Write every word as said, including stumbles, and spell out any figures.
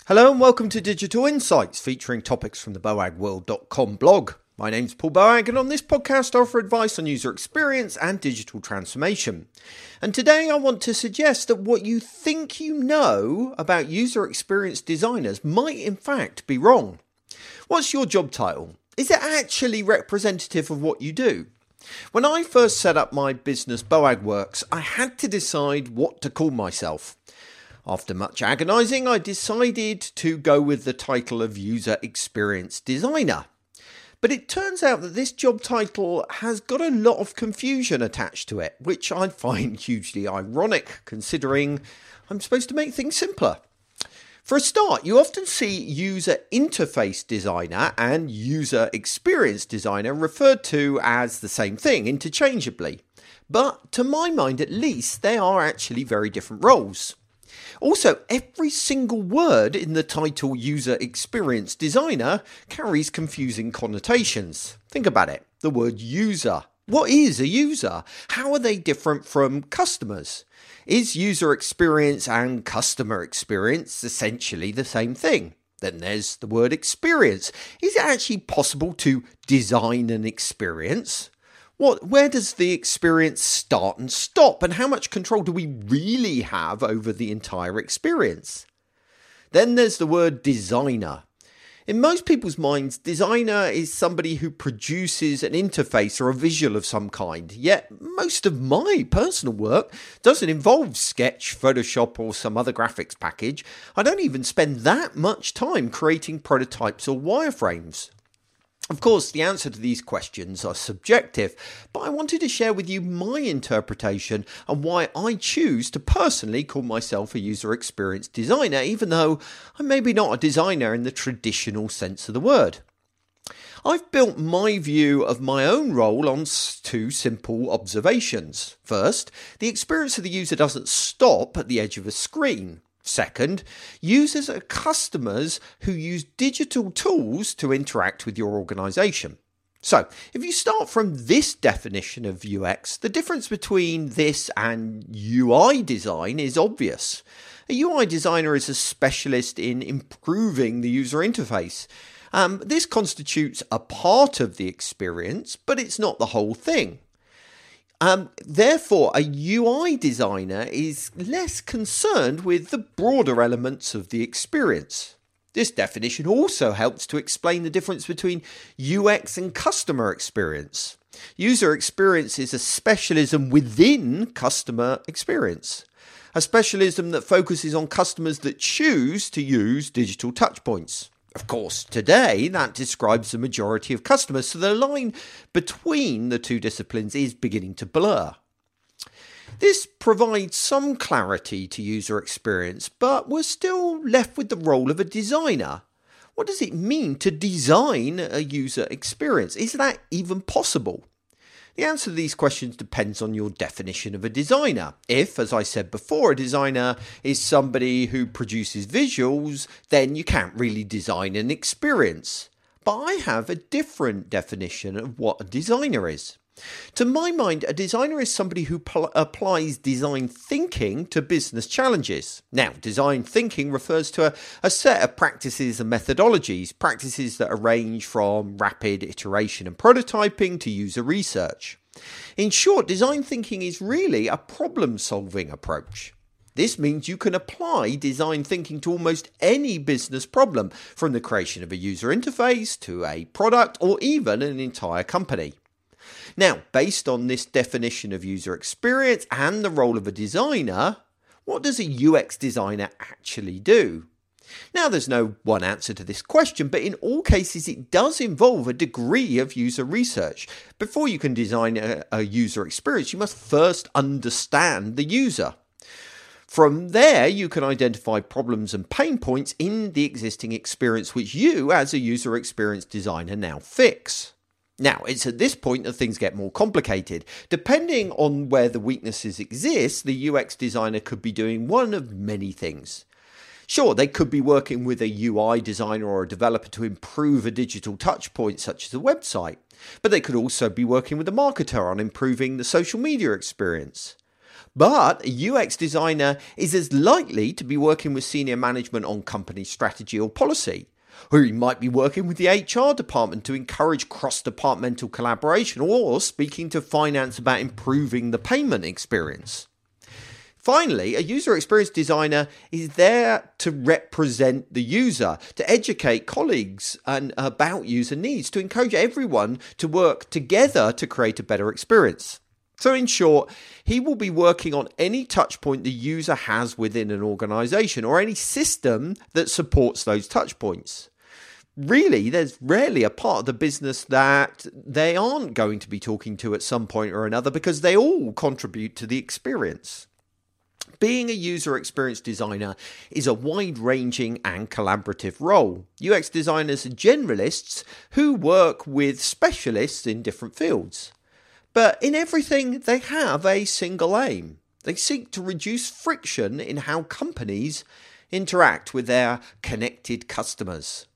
Hello and welcome to Digital Insights, featuring topics from the boag world dot com blog. My name's Paul Boag, and on this podcast I offer advice on user experience and digital transformation. And today I want to suggest that what you think you know about user experience designers might in fact be wrong. What's your job title? Is it actually representative of what you do? When I first set up my business BoagWorks, I had to decide what to call myself. After much agonising, I decided to go with the title of User Experience Designer. But it turns out that this job title has got a lot of confusion attached to it, which I find hugely ironic, considering I'm supposed to make things simpler. For a start, you often see User Interface Designer and User Experience Designer referred to as the same thing interchangeably. But to my mind at least, they are actually very different roles. Also, every single word in the title User Experience Designer carries confusing connotations. Think about it. The word user. What is a user? How are they different from customers? Is user experience and customer experience essentially the same thing? Then there's the word experience. Is it actually possible to design an experience? What, where does the experience start and stop, and how much control do we really have over the entire experience? Then there's the word designer. In most people's minds, designer is somebody who produces an interface or a visual of some kind, yet most of my personal work doesn't involve Sketch, Photoshop or some other graphics package. I don't even spend that much time creating prototypes or wireframes. Of course, the answer to these questions are subjective, but I wanted to share with you my interpretation and why I choose to personally call myself a user experience designer, even though I'm maybe not a designer in the traditional sense of the word. I've built my view of my own role on two simple observations. First, the experience of the user doesn't stop at the edge of a screen. Second, users are customers who use digital tools to interact with your organisation. So, if you start from this definition of U X, the difference between this and U I design is obvious. A U I designer is a specialist in improving the user interface. Um, this constitutes a part of the experience, but it's not the whole thing. Um, therefore, a U I designer is less concerned with the broader elements of the experience. This definition also helps to explain the difference between U X and customer experience. User experience is a specialism within customer experience, a specialism that focuses on customers that choose to use digital touchpoints. Of course, today that describes the majority of customers, so the line between the two disciplines is beginning to blur. This provides some clarity to user experience, but we're still left with the role of a designer. What does it mean to design a user experience? Is that even possible? The answer to these questions depends on your definition of a designer. If, as I said before, a designer is somebody who produces visuals, then you can't really design an experience. But I have a different definition of what a designer is. To my mind, a designer is somebody who pl- applies design thinking to business challenges. Now, design thinking refers to a, a set of practices and methodologies, practices that range from rapid iteration and prototyping to user research. In short, design thinking is really a problem-solving approach. This means you can apply design thinking to almost any business problem, from the creation of a user interface to a product or even an entire company. Now, based on this definition of user experience and the role of a designer, what does a U X designer actually do? Now, there's no one answer to this question, but in all cases it does involve a degree of user research. Before you can design a, a user experience, you must first understand the user. From there, you can identify problems and pain points in the existing experience which you, as a user experience designer, now fix. Now, it's at this point that things get more complicated. Depending on where the weaknesses exist, the U X designer could be doing one of many things. Sure, they could be working with a U I designer or a developer to improve a digital touchpoint such as a website, but they could also be working with a marketer on improving the social media experience. But a U X designer is as likely to be working with senior management on company strategy or policy, or he might be working with the H R department to encourage cross-departmental collaboration, or speaking to finance about improving the payment experience. Finally, a user experience designer is there to represent the user, to educate colleagues and about user needs, to encourage everyone to work together to create a better experience. So in short, he will be working on any touch point the user has within an organization or any system that supports those touch points. Really, there's rarely a part of the business that they aren't going to be talking to at some point or another, because they all contribute to the experience. Being a user experience designer is a wide-ranging and collaborative role. U X designers are generalists who work with specialists in different fields. But in everything, they have a single aim. They seek to reduce friction in how companies interact with their connected customers.